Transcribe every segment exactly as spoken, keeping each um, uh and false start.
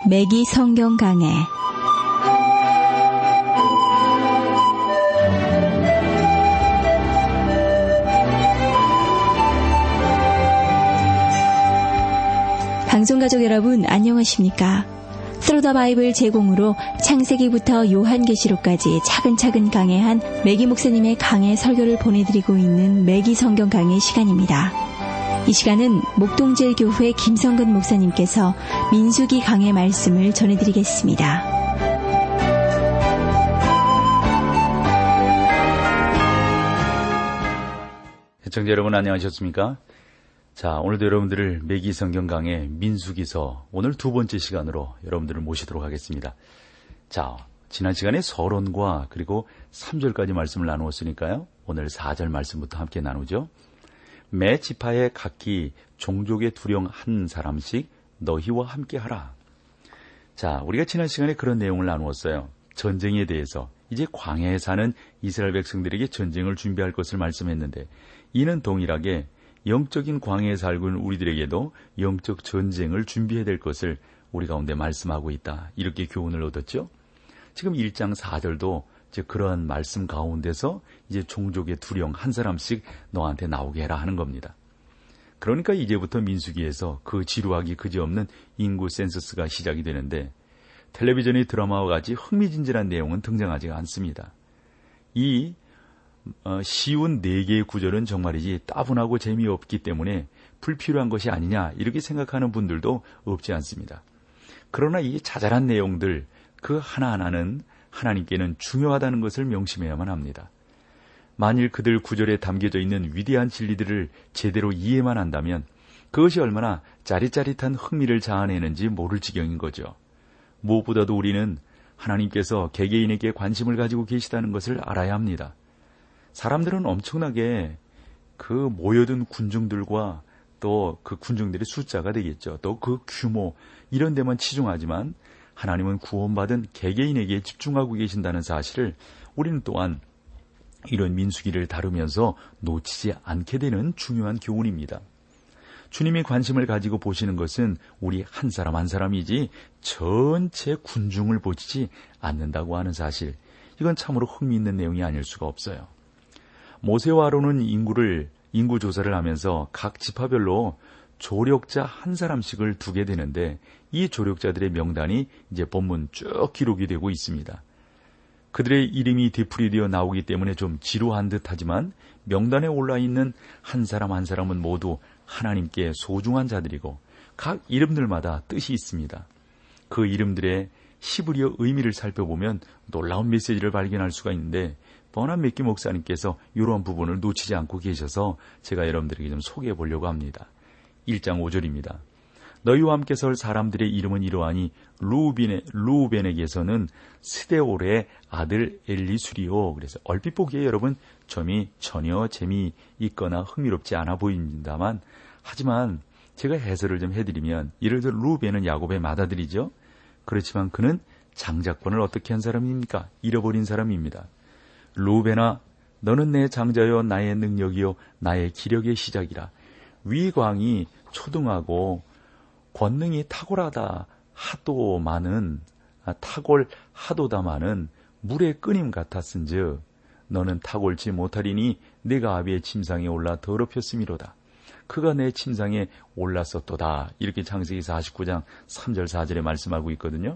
매기 성경 강해. 방송가족 여러분 안녕하십니까? 스로더 바이블 제공으로 창세기부터 요한계시록까지 차근차근 강해한 매기 목사님의 강해 설교를 보내드리고 있는 매기 성경 강해 시간입니다. 이 시간은 목동제일교회 김성근 목사님께서 민수기 강해 말씀을 전해드리겠습니다. 시청자 여러분 안녕하셨습니까? 자, 오늘도 여러분들을 매기 성경 강해 민수기서 오늘 두 번째 시간으로 여러분들을 모시도록 하겠습니다. 자, 지난 시간에 서론과 그리고 삼 절까지 말씀을 나누었으니까요. 오늘 사 절 말씀부터 함께 나누죠. 매 지파에 각기 종족의 두령 한 사람씩 너희와 함께 하라. 자, 우리가 지난 시간에 그런 내용을 나누었어요. 전쟁에 대해서 이제 광야에 사는 이스라엘 백성들에게 전쟁을 준비할 것을 말씀했는데, 이는 동일하게 영적인 광야에 살고 있는 우리들에게도 영적 전쟁을 준비해야 될 것을 우리 가운데 말씀하고 있다. 이렇게 교훈을 얻었죠. 지금 일 장 사 절도 이제 그러한 말씀 가운데서 이제 종족의 두령 한 사람씩 너한테 나오게 해라 하는 겁니다. 그러니까 이제부터 민수기에서 그 지루하기 그지없는 인구 센서스가 시작이 되는데, 텔레비전의 드라마와 같이 흥미진진한 내용은 등장하지 않습니다. 이 어, 쉬운 네 개의 구절은 정말이지 따분하고 재미없기 때문에 불필요한 것이 아니냐 이렇게 생각하는 분들도 없지 않습니다. 그러나 이 자잘한 내용들 그 하나하나는 하나님께는 중요하다는 것을 명심해야만 합니다. 만일 그들 구절에 담겨져 있는 위대한 진리들을 제대로 이해만 한다면 그것이 얼마나 짜릿짜릿한 흥미를 자아내는지 모를 지경인 거죠. 무엇보다도 우리는 하나님께서 개개인에게 관심을 가지고 계시다는 것을 알아야 합니다. 사람들은 엄청나게 그 모여든 군중들과 또 그 군중들의 숫자가 되겠죠. 또 그 규모 이런 데만 치중하지만 하나님은 구원받은 개개인에게 집중하고 계신다는 사실을 우리는 또한 이런 민수기를 다루면서 놓치지 않게 되는 중요한 교훈입니다. 주님이 관심을 가지고 보시는 것은 우리 한 사람 한 사람이지 전체 군중을 보시지 않는다고 하는 사실, 이건 참으로 흥미있는 내용이 아닐 수가 없어요. 모세와 아론은 인구를, 인구 조사를 하면서 각 지파별로 조력자 한 사람씩을 두게 되는데, 이 조력자들의 명단이 이제 본문 쭉 기록이 되고 있습니다. 그들의 이름이 뒤풀이되어 나오기 때문에 좀 지루한 듯 하지만 명단에 올라있는 한 사람 한 사람은 모두 하나님께 소중한 자들이고 각 이름들마다 뜻이 있습니다. 그 이름들의 히브리어 의미를 살펴보면 놀라운 메시지를 발견할 수가 있는데, 뻔한 매기 목사님께서 이러한 부분을 놓치지 않고 계셔서 제가 여러분들에게 좀 소개해 보려고 합니다. 일 장 오 절입니다. 너희와 함께 설 사람들의 이름은 이러하니 루벤의, 루벤에게서는 스데올의 아들 엘리수리오. 그래서 얼핏 보기에 여러분 점이 전혀 재미있거나 흥미롭지 않아 보입니다만, 하지만 제가 해설을 좀 해드리면, 예를 들어 루벤은 야곱의 맏아들이죠. 그렇지만 그는 장자권을 어떻게 한 사람입니까? 잃어버린 사람입니다. 루벤아, 너는 내 장자여 나의 능력이요 나의 기력의 시작이라. 위광이 초등하고 권능이 탁월하다 하도마는 아, 탁월 하도다마는 물의 끓임 같았은즉 너는 탁월치 못하리니 내가 아비의 침상에 올라 더럽혔음이로다. 그가 내 침상에 올랐었도다. 이렇게 창세기 사십구 장 삼 절 사 절에 말씀하고 있거든요.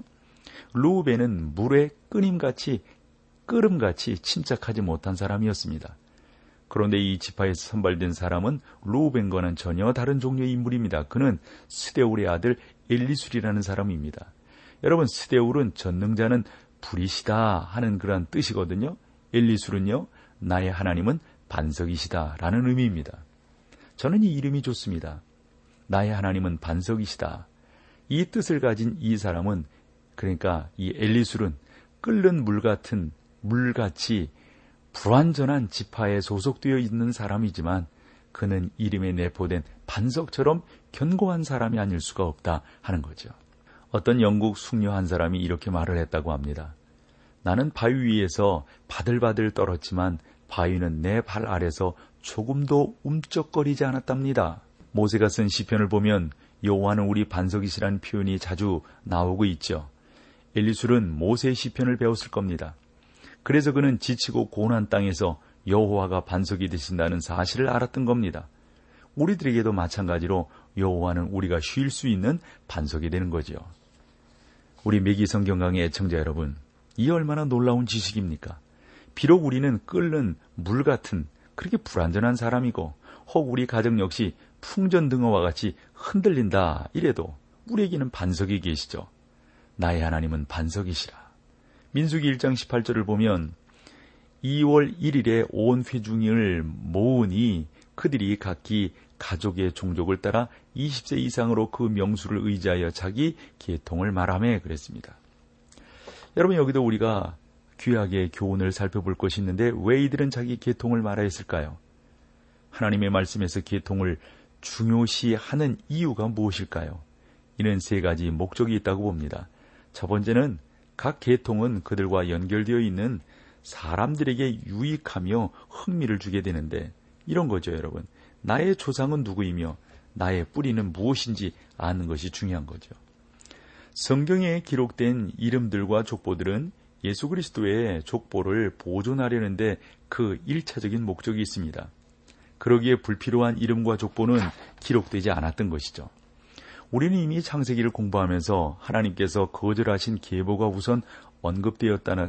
루벤은 물의 끓임같이 끓음같이 침착하지 못한 사람이었습니다. 그런데 이 지파에서 선발된 사람은 루벤과는 전혀 다른 종류의 인물입니다. 그는 스데울의 아들 엘리술이라는 사람입니다. 여러분, 스데울은 전능자는 불이시다 하는 그런 뜻이거든요. 엘리술은요, 나의 하나님은 반석이시다 라는 의미입니다. 저는 이 이름이 좋습니다. 나의 하나님은 반석이시다. 이 뜻을 가진 이 사람은, 그러니까 이 엘리술은 끓는 물 같은 물같이 불완전한 지파에 소속되어 있는 사람이지만 그는 이름에 내포된 반석처럼 견고한 사람이 아닐 수가 없다 하는 거죠. 어떤 영국 숙녀 한 사람이 이렇게 말을 했다고 합니다. 나는 바위 위에서 바들바들 떨었지만 바위는 내 발 아래서 조금도 움쩍거리지 않았답니다. 모세가 쓴 시편을 보면 여호와는 우리 반석이시라는 표현이 자주 나오고 있죠. 엘리술은 모세의 시편을 배웠을 겁니다. 그래서 그는 지치고 고난 땅에서 여호와가 반석이 되신다는 사실을 알았던 겁니다. 우리들에게도 마찬가지로 여호와는 우리가 쉴 수 있는 반석이 되는 거죠. 우리 매기 성경 강의 애청자 여러분, 이 얼마나 놀라운 지식입니까? 비록 우리는 끓는 물 같은 그렇게 불완전한 사람이고 혹 우리 가정 역시 풍전등어와 같이 흔들린다 이래도 우리에게는 반석이 계시죠. 나의 하나님은 반석이시라. 민수기 일 장 십팔 절을 보면 이월 일일에 온 회중을 모으니 그들이 각기 가족의 종족을 따라 이십 세 이상으로 그 명수를 의지하여 자기 계통을 말하며 그랬습니다. 여러분, 여기도 우리가 귀하게 교훈을 살펴볼 것이 있는데 왜 이들은 자기 계통을 말하였을까요? 하나님의 말씀에서 계통을 중요시하는 이유가 무엇일까요? 이는 세 가지 목적이 있다고 봅니다. 첫 번째는 각 계통은 그들과 연결되어 있는 사람들에게 유익하며 흥미를 주게 되는데 이런 거죠, 여러분. 나의 조상은 누구이며 나의 뿌리는 무엇인지 아는 것이 중요한 거죠. 성경에 기록된 이름들과 족보들은 예수 그리스도의 족보를 보존하려는데 그 일차적인 목적이 있습니다. 그러기에 불필요한 이름과 족보는 기록되지 않았던 것이죠. 우리는 이미 창세기를 공부하면서 하나님께서 거절하신 계보가 우선 언급되었다는,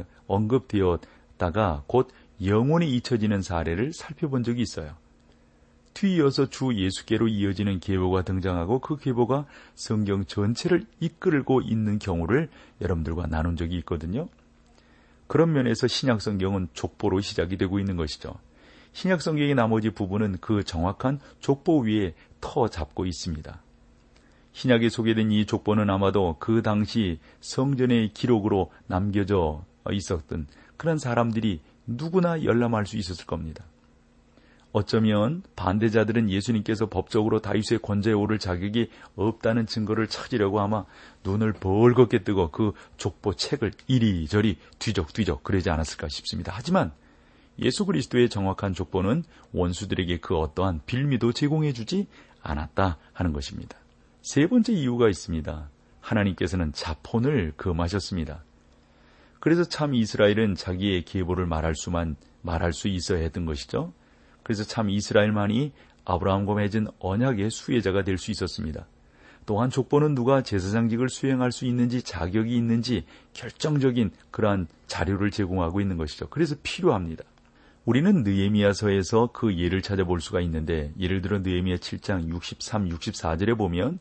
언급되었다가 곧 영원히 잊혀지는 사례를 살펴본 적이 있어요. 뒤이어서 주 예수께로 이어지는 계보가 등장하고 그 계보가 성경 전체를 이끌고 있는 경우를 여러분들과 나눈 적이 있거든요. 그런 면에서 신약 성경은 족보로 시작이 되고 있는 것이죠. 신약 성경의 나머지 부분은 그 정확한 족보 위에 터 잡고 있습니다. 신약에 소개된 이 족보는 아마도 그 당시 성전의 기록으로 남겨져 있었던 그런 사람들이 누구나 열람할 수 있었을 겁니다. 어쩌면 반대자들은 예수님께서 법적으로 다윗의 권좌에 오를 자격이 없다는 증거를 찾으려고 아마 눈을 벌겋게 뜨고 그 족보 책을 이리저리 뒤적뒤적 그러지 않았을까 싶습니다. 하지만 예수 그리스도의 정확한 족보는 원수들에게 그 어떠한 빌미도 제공해주지 않았다 하는 것입니다. 세 번째 이유가 있습니다. 하나님께서는 자폰을 금하셨습니다. 그래서 참 이스라엘은 자기의 계보를 말할 수만 말할 수 있어야 했던 것이죠. 그래서 참 이스라엘만이 아브라함과 맺은 언약의 수혜자가 될 수 있었습니다. 또한 족보는 누가 제사장직을 수행할 수 있는지 자격이 있는지 결정적인 그러한 자료를 제공하고 있는 것이죠. 그래서 필요합니다. 우리는 느헤미야서에서 그 예를 찾아볼 수가 있는데 예를 들어 느헤미야 칠 장 육십삼, 육십사 절에 보면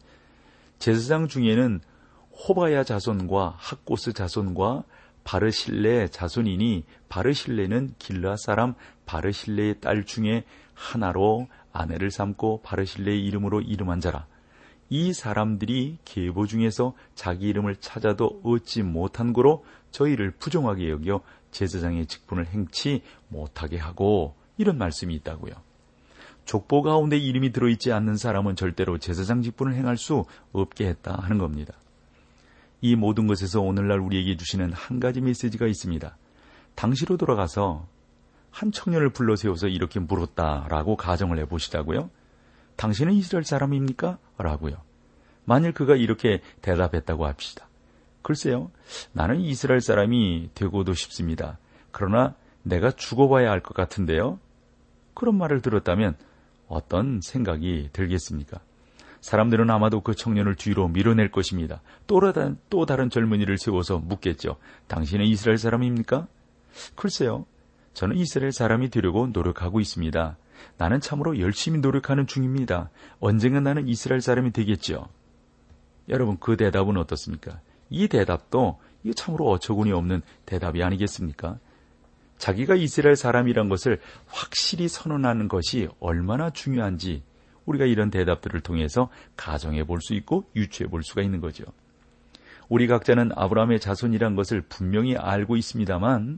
제사장 중에는 호바야 자손과 학고스 자손과 바르실레 자손이니 바르실레는 길르앗 사람 바르실레의 딸 중에 하나로 아내를 삼고 바르실레의 이름으로 이름한 자라. 이 사람들이 계보 중에서 자기 이름을 찾아도 얻지 못한 고로 저희를 부정하게 여겨 제사장의 직분을 행치 못하게 하고 이런 말씀이 있다고요. 족보 가운데 이름이 들어있지 않는 사람은 절대로 제사장 직분을 행할 수 없게 했다 하는 겁니다. 이 모든 것에서 오늘날 우리에게 주시는 한 가지 메시지가 있습니다. 당시로 돌아가서 한 청년을 불러 세워서 이렇게 물었다라고 가정을 해보시자고요. 당신은 이스라엘 사람입니까? 라고요. 만일 그가 이렇게 대답했다고 합시다. 글쎄요, 나는 이스라엘 사람이 되고도 싶습니다. 그러나 내가 죽어봐야 할 것 같은데요. 그런 말을 들었다면 어떤 생각이 들겠습니까? 사람들은 아마도 그 청년을 뒤로 밀어낼 것입니다. 또 다른, 또 다른 젊은이를 세워서 묻겠죠. 당신은 이스라엘 사람입니까? 글쎄요, 저는 이스라엘 사람이 되려고 노력하고 있습니다. 나는 참으로 열심히 노력하는 중입니다. 언젠가 나는 이스라엘 사람이 되겠죠. 여러분, 그 대답은 어떻습니까? 이 대답도 이거 참으로 어처구니 없는 대답이 아니겠습니까? 자기가 이스라엘 사람이란 것을 확실히 선언하는 것이 얼마나 중요한지 우리가 이런 대답들을 통해서 가정해 볼 수 있고 유추해 볼 수가 있는 거죠. 우리 각자는 아브라함의 자손이란 것을 분명히 알고 있습니다만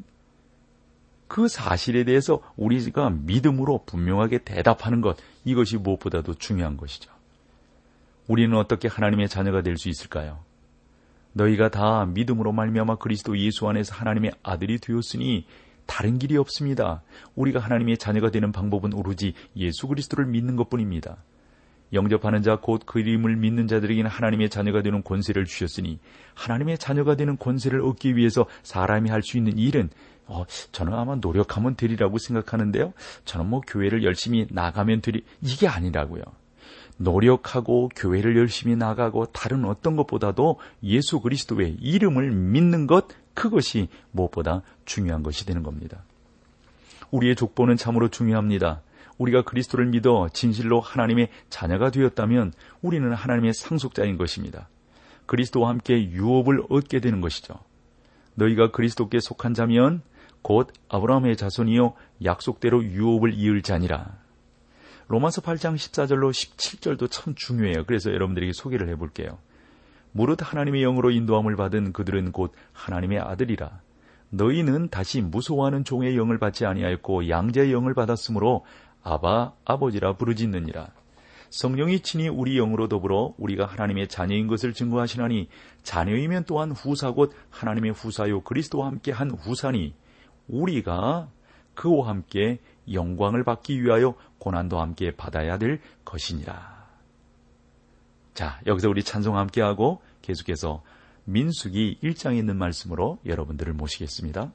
그 사실에 대해서 우리가 믿음으로 분명하게 대답하는 것, 이것이 무엇보다도 중요한 것이죠. 우리는 어떻게 하나님의 자녀가 될 수 있을까요? 너희가 다 믿음으로 말미암아 그리스도 예수 안에서 하나님의 아들이 되었으니 다른 길이 없습니다. 우리가 하나님의 자녀가 되는 방법은 오로지 예수 그리스도를 믿는 것뿐입니다. 영접하는 자 곧 그 이름을 믿는 자들에게는 하나님의 자녀가 되는 권세를 주셨으니 하나님의 자녀가 되는 권세를 얻기 위해서 사람이 할 수 있는 일은 어, 저는 아마 노력하면 되리라고 생각하는데요. 저는 뭐 교회를 열심히 나가면 되리 이게 아니라고요. 노력하고 교회를 열심히 나가고 다른 어떤 것보다도 예수 그리스도의 이름을 믿는 것, 그것이 무엇보다 중요한 것이 되는 겁니다. 우리의 족보는 참으로 중요합니다. 우리가 그리스도를 믿어 진실로 하나님의 자녀가 되었다면 우리는 하나님의 상속자인 것입니다. 그리스도와 함께 유업을 얻게 되는 것이죠. 너희가 그리스도께 속한 자면 곧 아브라함의 자손이요 약속대로 유업을 이을 자니라. 로마서 팔 장 십사 절로 십칠 절도 참 중요해요. 그래서 여러분들에게 소개를 해볼게요. 무릇 하나님의 영으로 인도함을 받은 그들은 곧 하나님의 아들이라. 너희는 다시 무소하는 종의 영을 받지 아니하였고 양자의 영을 받았으므로 아바 아버지라 부르짖느니라. 성령이 친히 우리 영으로 더불어 우리가 하나님의 자녀인 것을 증거하시나니 자녀이면 또한 후사 곧 하나님의 후사요 그리스도와 함께 한 후사니 우리가 그와 함께 영광을 받기 위하여 고난도 함께 받아야 될 것이니라. 자, 여기서 우리 찬송 함께하고 계속해서 민수기 일 장에 있는 말씀으로 여러분들을 모시겠습니다.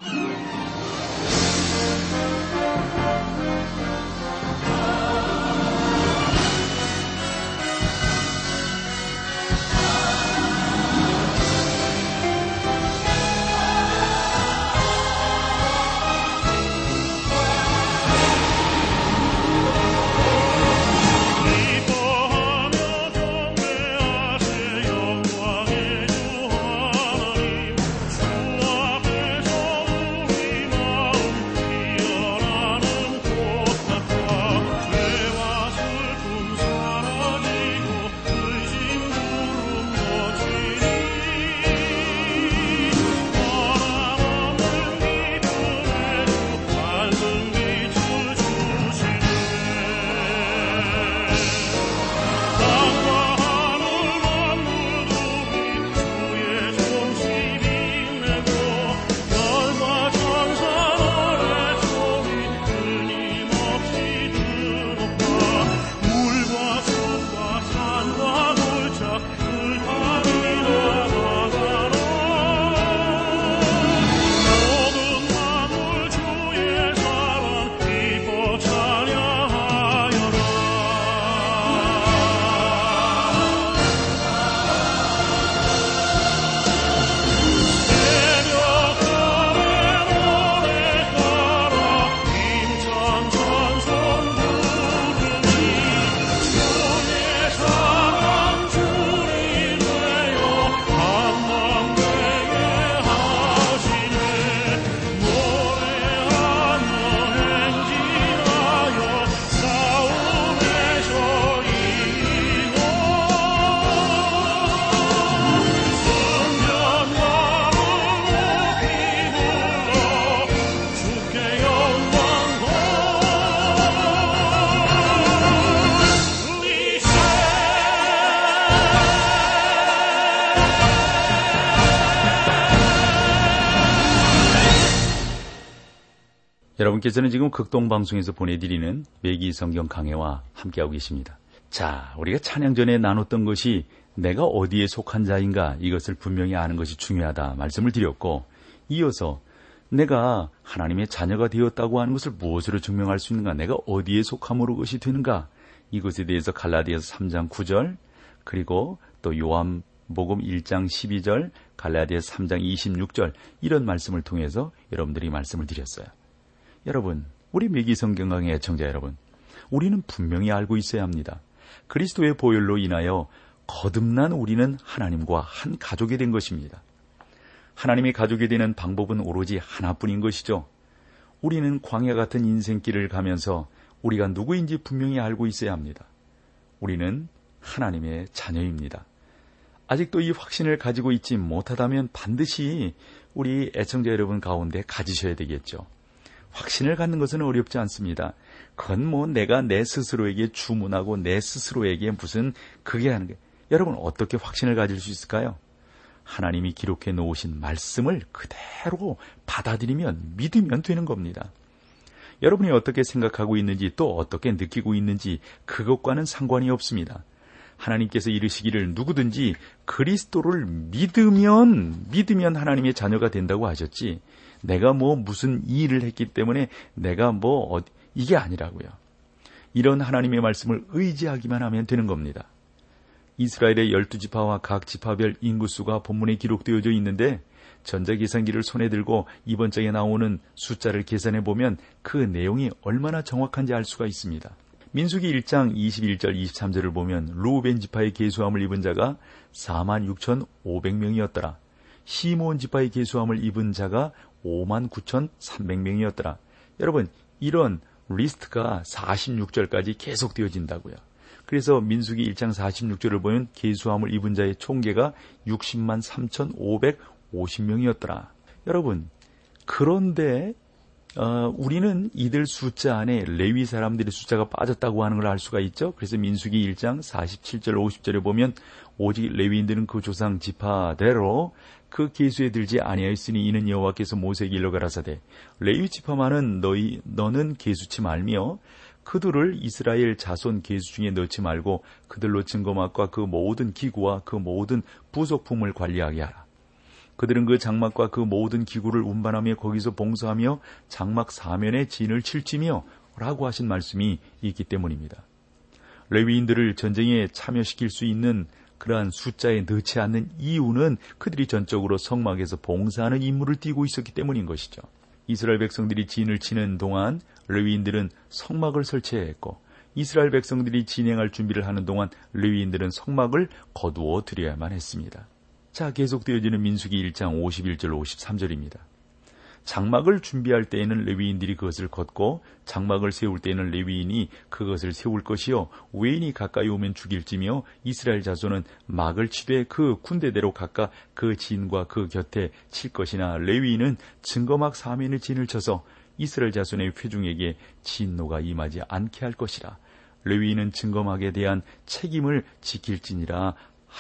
여러분께서는 지금 극동방송에서 보내드리는 매기 성경 강해와 함께하고 계십니다. 자, 우리가 찬양 전에 나눴던 것이 내가 어디에 속한 자인가 이것을 분명히 아는 것이 중요하다 말씀을 드렸고, 이어서 내가 하나님의 자녀가 되었다고 하는 것을 무엇으로 증명할 수 있는가, 내가 어디에 속함으로 그것이 되는가, 이것에 대해서 갈라디아서 삼 장 구 절, 그리고 또 요한복음 일 장 십이 절, 갈라디아서 삼 장 이십육 절, 이런 말씀을 통해서 여러분들이 말씀을 드렸어요. 여러분, 우리 매기 성경 강의 애청자 여러분, 우리는 분명히 알고 있어야 합니다. 그리스도의 보혈로 인하여 거듭난 우리는 하나님과 한 가족이 된 것입니다. 하나님의 가족이 되는 방법은 오로지 하나뿐인 것이죠. 우리는 광야 같은 인생길을 가면서 우리가 누구인지 분명히 알고 있어야 합니다. 우리는 하나님의 자녀입니다. 아직도 이 확신을 가지고 있지 못하다면 반드시 우리 애청자 여러분 가운데 가지셔야 되겠죠. 확신을 갖는 것은 어렵지 않습니다. 그건 뭐 내가 내 스스로에게 주문하고 내 스스로에게 무슨 그게 하는 게, 여러분 어떻게 확신을 가질 수 있을까요? 하나님이 기록해 놓으신 말씀을 그대로 받아들이면, 믿으면 되는 겁니다. 여러분이 어떻게 생각하고 있는지 또 어떻게 느끼고 있는지 그것과는 상관이 없습니다. 하나님께서 이르시기를 누구든지 그리스도를 믿으면 믿으면 하나님의 자녀가 된다고 하셨지, 내가 뭐 무슨 일을 했기 때문에 내가 뭐 어디, 이게 아니라고요. 이런 하나님의 말씀을 의지하기만 하면 되는 겁니다. 이스라엘의 열두 지파와 각 지파별 인구수가 본문에 기록되어져 있는데 전자계산기를 손에 들고 이번 장에 나오는 숫자를 계산해 보면 그 내용이 얼마나 정확한지 알 수가 있습니다. 민수기 일 장 이십일 절 이십삼 절을 보면 루벤 지파의 계수함을 입은 자가 사만 육천오백 명이었더라. 시므온 지파의 계수함을 입은 자가 오만 구천삼백 명이었더라. 여러분, 이런 리스트가 사십육 절까지 계속되어진다고요. 그래서 민수기 일 장 사십육 절을 보면 계수함을 입은 자의 총계가 육십만 삼천오백오십 명이었더라. 여러분, 그런데 어, 우리는 이들 숫자 안에 레위 사람들의 숫자가 빠졌다고 하는 걸 알 수가 있죠. 그래서 민수기 일 장 사십칠 절 오십 절에 보면 오직 레위인들은 그 조상 지파대로 그 계수에 들지 아니하였으니 이는 여호와께서 모세에게 일러 가라사대 레위 지파만은 너희 너는 계수치 말며 그들을 이스라엘 자손 계수 중에 넣지 말고 그들로 증거막과 그 모든 기구와 그 모든 부속품을 관리하게 하라. 그들은 그 장막과 그 모든 기구를 운반하며 거기서 봉사하며 장막 사면에 진을 칠지며 라고 하신 말씀이 있기 때문입니다. 레위인들을 전쟁에 참여시킬 수 있는 그러한 숫자에 넣지 않는 이유는 그들이 전적으로 성막에서 봉사하는 임무를 띠고 있었기 때문인 것이죠. 이스라엘 백성들이 진을 치는 동안 레위인들은 성막을 설치해야 했고 이스라엘 백성들이 진행할 준비를 하는 동안 레위인들은 성막을 거두어 드려야만 했습니다. 자, 계속되어지는 민수기 일 장 오십일 절 오십삼 절입니다. 장막을 준비할 때에는 레위인들이 그것을 걷고 장막을 세울 때에는 레위인이 그것을 세울 것이요 외인이 가까이 오면 죽일지며 이스라엘 자손은 막을 치되 그 군대대로 각각 그 진과 그 곁에 칠 것이나 레위인은 증거막 사면의 진을 쳐서 이스라엘 자손의 회중에게 진노가 임하지 않게 할 것이라. 레위인은 증거막에 대한 책임을 지킬지니라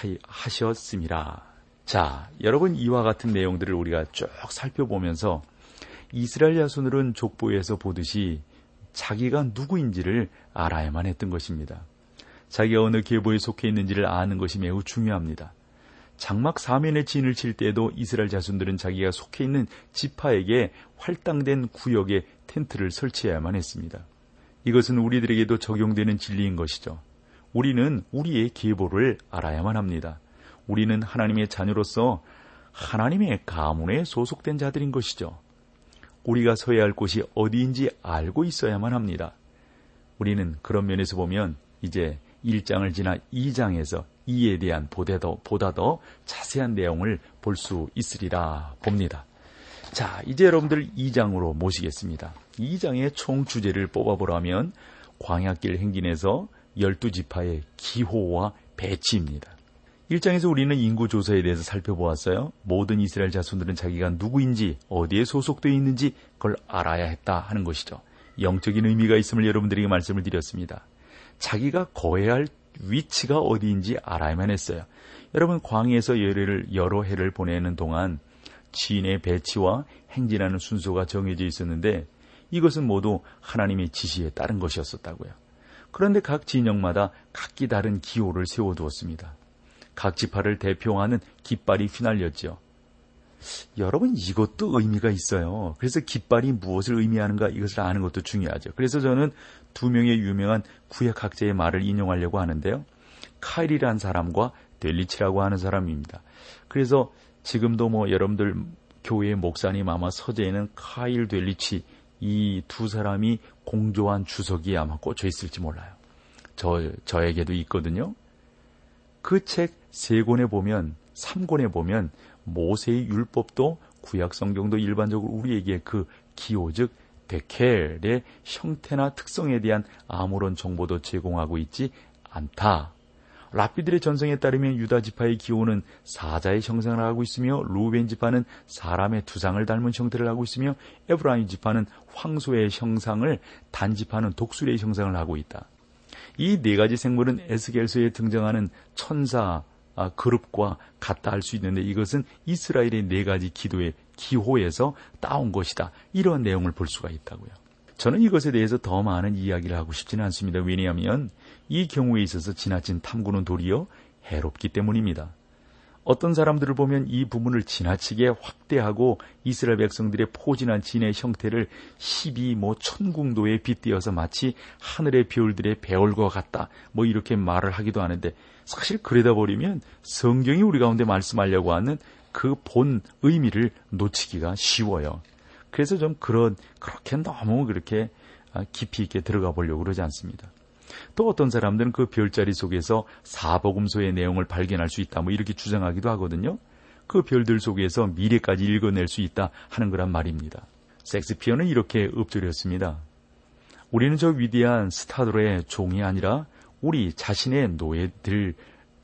하셨음이라. 자, 여러분, 이와 같은 내용들을 우리가 쭉 살펴보면서 이스라엘 자손들은 족보에서 보듯이 자기가 누구인지를 알아야만 했던 것입니다. 자기가 어느 계보에 속해 있는지를 아는 것이 매우 중요합니다. 장막 사면에 진을 칠 때에도 이스라엘 자손들은 자기가 속해 있는 지파에게 할당된 구역에 텐트를 설치해야만 했습니다. 이것은 우리들에게도 적용되는 진리인 것이죠. 우리는 우리의 계보를 알아야만 합니다. 우리는 하나님의 자녀로서 하나님의 가문에 소속된 자들인 것이죠. 우리가 서야 할 곳이 어디인지 알고 있어야만 합니다. 우리는 그런 면에서 보면 이제 일 장을 지나 이 장에서 이에 대한 보다 더, 보다 더 자세한 내용을 볼 수 있으리라 봅니다. 자, 이제 여러분들 이 장으로 모시겠습니다. 이 장의 총 주제를 뽑아보라면 광야길 행진에서 열두 지파의 기호와 배치입니다. 일 장에서 우리는 인구조사에 대해서 살펴보았어요. 모든 이스라엘 자손들은 자기가 누구인지 어디에 소속되어 있는지 그걸 알아야 했다 하는 것이죠. 영적인 의미가 있음을 여러분들에게 말씀을 드렸습니다. 자기가 거해야 할 위치가 어디인지 알아야만 했어요. 여러분, 광야에서 여러 해를 보내는 동안 지인의 배치와 행진하는 순서가 정해져 있었는데 이것은 모두 하나님의 지시에 따른 것이었었다고요. 그런데 각 진영마다 각기 다른 기호를 세워두었습니다. 각 지파를 대표하는 깃발이 휘날렸죠. 여러분, 이것도 의미가 있어요. 그래서 깃발이 무엇을 의미하는가 이것을 아는 것도 중요하죠. 그래서 저는 두 명의 유명한 구약학자의 말을 인용하려고 하는데요. 카일이라는 사람과 델리치라고 하는 사람입니다. 그래서 지금도 뭐 여러분들 교회의 목사님 아마 서재에는 카일, 델리치 이 두 사람이 공조한 주석이 아마 꽂혀 있을지 몰라요. 저, 저에게도 있거든요. 그 책 세 권에 보면, 삼 권에 보면 모세의 율법도 구약 성경도 일반적으로 우리에게 그 기호, 즉 데켈의 형태나 특성에 대한 아무런 정보도 제공하고 있지 않다. 랍비들의 전성에 따르면 유다 지파의 기호는 사자의 형상을 하고 있으며 루벤 지파는 사람의 두상을 닮은 형태를 하고 있으며 에브라임 지파는 황소의 형상을, 단 지파는 독수리의 형상을 하고 있다. 이 네 가지 생물은 에스겔서에 등장하는 천사 아, 그룹과 같다 할 수 있는데 이것은 이스라엘의 네 가지 기도의 기호에서 따온 것이다. 이런 내용을 볼 수가 있다고요. 저는 이것에 대해서 더 많은 이야기를 하고 싶지는 않습니다. 왜냐하면 이 경우에 있어서 지나친 탐구는 도리어 해롭기 때문입니다. 어떤 사람들을 보면 이 부분을 지나치게 확대하고 이스라엘 백성들의 포진한 진의 형태를 십이 뭐 천궁도에 빗대어서 마치 하늘의 별들의 배월과 같다 뭐 이렇게 말을 하기도 하는데, 사실 그러다 버리면 성경이 우리 가운데 말씀하려고 하는 그 본 의미를 놓치기가 쉬워요. 그래서 좀 그런 그렇게 너무 그렇게 깊이 있게 들어가 보려고 그러지 않습니다. 또 어떤 사람들은 그 별자리 속에서 사복음서의 내용을 발견할 수 있다 뭐 이렇게 주장하기도 하거든요. 그 별들 속에서 미래까지 읽어낼 수 있다 하는 거란 말입니다. 섹스피어는 이렇게 읊조렸습니다. 우리는 저 위대한 스타들의 종이 아니라 우리 자신의 노예들,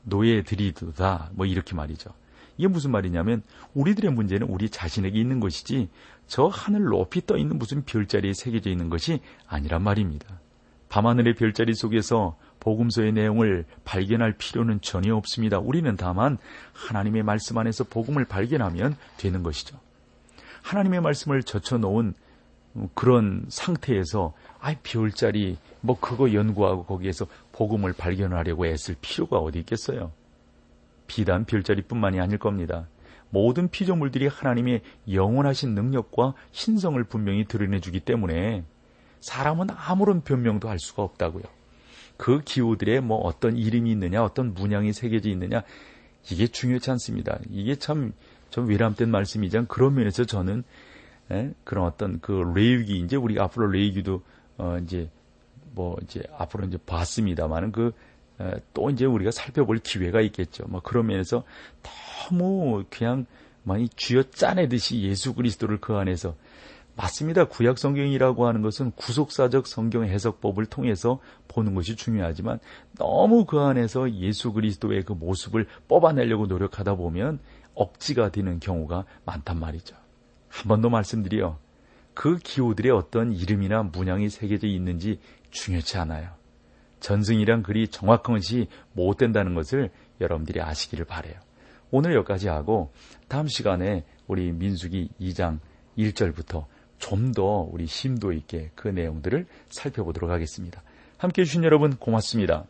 노예들이다 뭐 이렇게 말이죠. 이게 무슨 말이냐면 우리들의 문제는 우리 자신에게 있는 것이지 저 하늘 높이 떠 있는 무슨 별자리에 새겨져 있는 것이 아니란 말입니다. 밤하늘의 별자리 속에서 복음서의 내용을 발견할 필요는 전혀 없습니다. 우리는 다만 하나님의 말씀 안에서 복음을 발견하면 되는 것이죠. 하나님의 말씀을 젖혀놓은 그런 상태에서 아이 별자리 뭐 그거 연구하고 거기에서 복음을 발견하려고 애쓸 필요가 어디 있겠어요. 비단 별자리뿐만이 아닐 겁니다. 모든 피조물들이 하나님의 영원하신 능력과 신성을 분명히 드러내주기 때문에 사람은 아무런 변명도 할 수가 없다고요. 그 기호들의 뭐 어떤 이름이 있느냐, 어떤 문양이 새겨져 있느냐, 이게 중요치 않습니다. 이게 참 좀 외람된 말씀이지만 그런 면에서 저는 에? 그런 어떤 그 레위기, 이제 우리가 앞으로 레위기도 어 이제 뭐 이제 앞으로 이제 봤습니다만은 그 또 이제 우리가 살펴볼 기회가 있겠죠. 뭐 그런 면에서 너무 그냥 많이 쥐어 짜내듯이 예수 그리스도를 그 안에서, 맞습니다. 구약 성경이라고 하는 것은 구속사적 성경 해석법을 통해서 보는 것이 중요하지만 너무 그 안에서 예수 그리스도의 그 모습을 뽑아내려고 노력하다 보면 억지가 되는 경우가 많단 말이죠. 한 번 더 말씀드려, 그 기호들의 어떤 이름이나 문양이 새겨져 있는지 중요치 않아요. 전승이란 글이 정확한 것이 못 된다는 것을 여러분들이 아시기를 바라요. 오늘 여기까지 하고 다음 시간에 우리 민수기 이 장 일 절부터 좀 더 우리 심도 있게 그 내용들을 살펴보도록 하겠습니다. 함께해 주신 여러분 고맙습니다.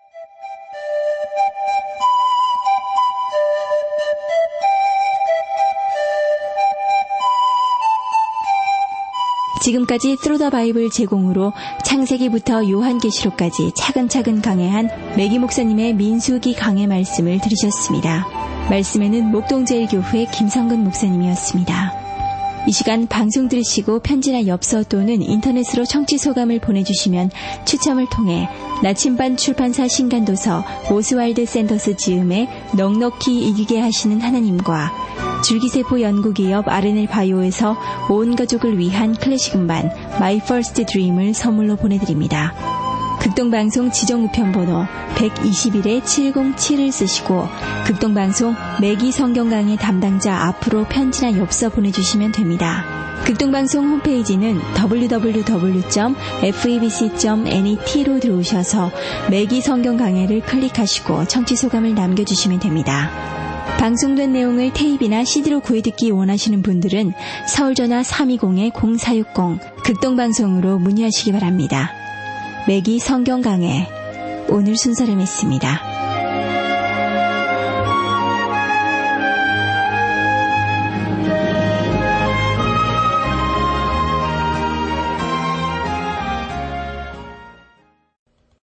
지금까지 Through the Bible 제공으로 창세기부터 요한계시록까지 차근차근 강해한 매기 목사님의 민수기 강해 말씀을 들으셨습니다. 말씀에는 목동제일교회 김성근 목사님이었습니다. 이 시간 방송 들으시고 편지나 엽서 또는 인터넷으로 청취 소감을 보내주시면 추첨을 통해 나침반 출판사 신간도서 오스왈드 샌더스 지음의 넉넉히 이기게 하시는 하나님과 줄기세포 연구기업 알엔엘 바이오에서 온 가족을 위한 클래식 음반 My First Dream을 선물로 보내드립니다. 극동방송 지정우편번호 백이십일 칠공칠을 쓰시고 극동방송 매기 성경강의 담당자 앞으로 편지나 엽서 보내주시면 됩니다. 극동방송 홈페이지는 더블유 더블유 더블유 점 에프이비씨 점 넷으로 들어오셔서 매기 성경강해를 클릭하시고 청취소감을 남겨주시면 됩니다. 방송된 내용을 테이프나 씨디로 구해듣기 원하시는 분들은 서울전화 삼이공 공사육공 극동방송으로 문의하시기 바랍니다. 매기 성경강해 오늘 순서를 맺습니다.